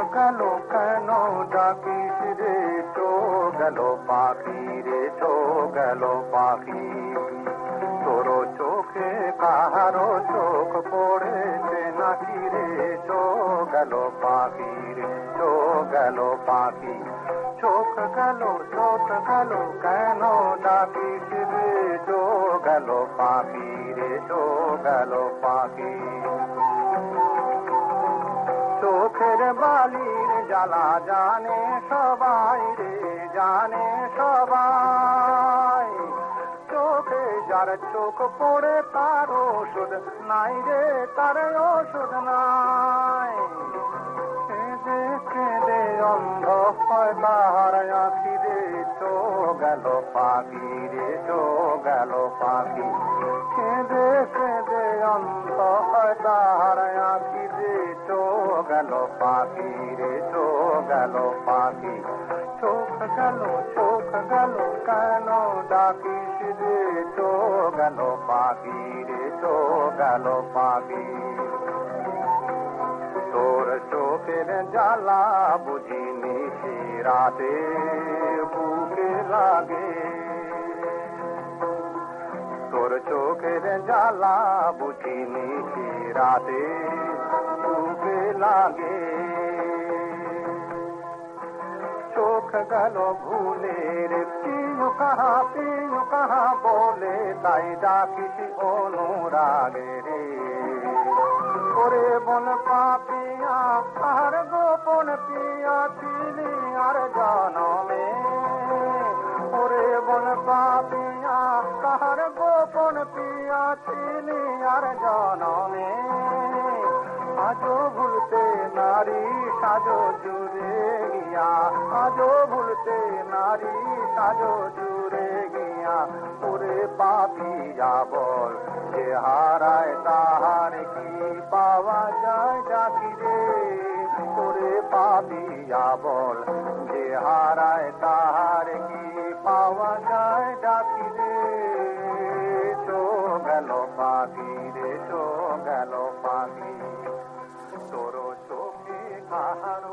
গেল কেন ডাকিস রে চো গেল পাখি রে চো গেল পাখি তোর চোখে কাহারো চোখ পড়েছে নাকি রে চো গেল পাখি রে চো গেল পাখি চোখ গেল কেন ডাকিস রে চো গেল পাখি রে চো গেল পাখি চোখের বালির জ্বালা জানে সবাই রে জানে সবাই চোখে যার চোখ পড়ে তার ওষুধ নাই রে তার ওষুধ নাই কেঁদে কেঁদে অন্ধ হয় তাহার আঁখি রে চো গেল পাখি রে চো গেল পাখি কেঁদে কেঁদে অন্ধ হয় তাহার আঁখি রে চো গেল পাখি রে চো গেল পাখি চোখ গেল কেন ডাকিস রে চো গেল পাখি রে চো গেল পাখি তোর চোখের জ্বালা বুঝিনি সে রাতে বুকে লাগে তোর চোখের জ্বালা বুঝিনি সে রাতে বুকে লাগে চোখ গেল ভুলে রে পিয়ু কাহা বলে তাই ডাকিস অনুরাগে রে ওরে বন পাপিয়া আর গোপন পিয়া ছিলি আর জনমে ওরে বন পাপিয়া কাহার গোপন পিয়া ছিলি আর জনমে আজও ভুলতে নারী সাজো জুড়ে গিয়া আজও ভুলতে নারী সাজো জুড়ে গিয়া ওরে পাপিয়া বল যে হারায় তাহার কি পাওয়া যায় ডাকি রে ওরে পাপিয়া বল যে হারায় তাহার কি পাওয়া যায় ডাকি রে চো গেল পাখি রে চো গেল পাখি তোর চোখে কাহার